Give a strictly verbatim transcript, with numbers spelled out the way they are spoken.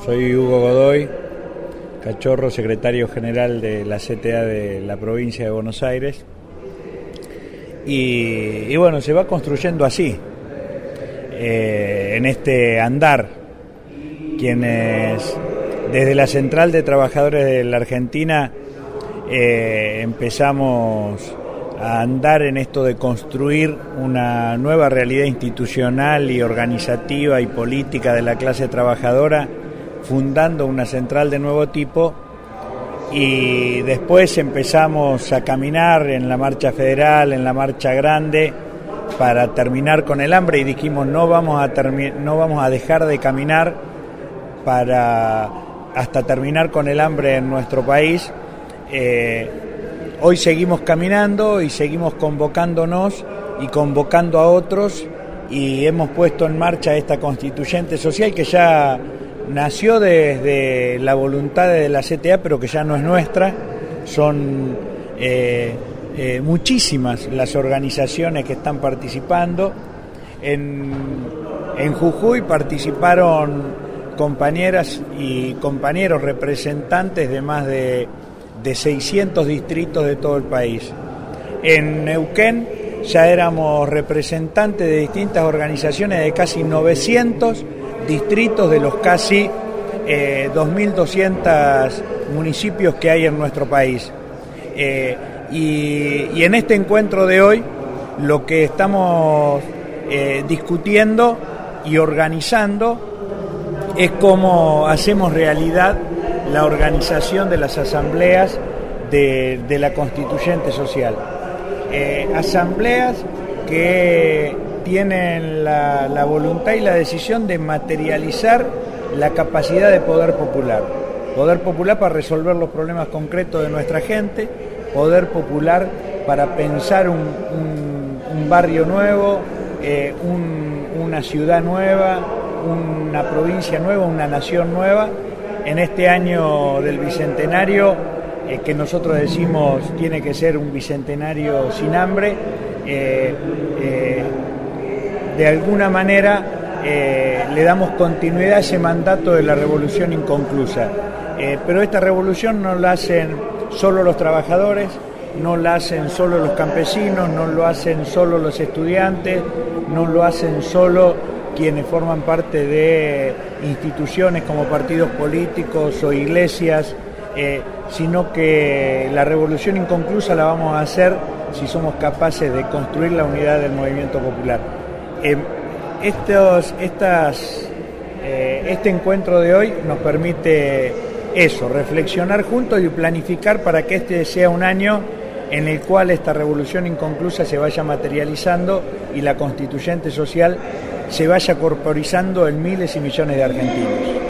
Soy Hugo Godoy, Cachorro, secretario general de la C T A de la provincia de Buenos Aires. Y, y bueno, se va construyendo así, eh, en este andar, quienes desde la Central de Trabajadores de la Argentina eh, empezamos a andar en esto de construir una nueva realidad institucional y organizativa y política de la clase trabajadora, fundando una central de nuevo tipo, y después empezamos a caminar en la marcha federal, en la marcha grande, para terminar con el hambre, y dijimos no vamos a termi- no vamos a dejar de caminar para hasta terminar con el hambre en nuestro país. Eh, hoy seguimos caminando y seguimos convocándonos y convocando a otros, y hemos puesto en marcha esta constituyente social que ya nació desde la voluntad de la C T A, pero que ya no es nuestra. Son eh, eh, muchísimas las organizaciones que están participando. En, en Jujuy participaron compañeras y compañeros representantes de más de, de seiscientos distritos de todo el país. En Neuquén ya éramos representantes de distintas organizaciones de casi novecientos distritos de los casi eh, dos mil doscientos municipios que hay en nuestro país. Eh, y, y en este encuentro de hoy lo que estamos eh, discutiendo y organizando es cómo hacemos realidad la organización de las asambleas de, de la constituyente social. Eh, asambleas que tienen la, la voluntad y la decisión de materializar la capacidad de poder popular. Poder popular para resolver los problemas concretos de nuestra gente, poder popular para pensar un, un, un barrio nuevo, eh, un, una ciudad nueva, una provincia nueva, una nación nueva. En este año del Bicentenario, eh, que nosotros decimos tiene que ser un Bicentenario sin hambre, eh, eh, de alguna manera eh, le damos continuidad a ese mandato de la revolución inconclusa. Eh, pero esta revolución no la hacen solo los trabajadores, no la hacen solo los campesinos, no lo hacen solo los estudiantes, no lo hacen solo quienes forman parte de instituciones como partidos políticos o iglesias, eh, sino que la revolución inconclusa la vamos a hacer si somos capaces de construir la unidad del movimiento popular. Eh, estos, estas, eh, este encuentro de hoy nos permite eso, reflexionar juntos y planificar para que este sea un año en el cual esta revolución inconclusa se vaya materializando y la constituyente social se vaya corporizando en miles y millones de argentinos.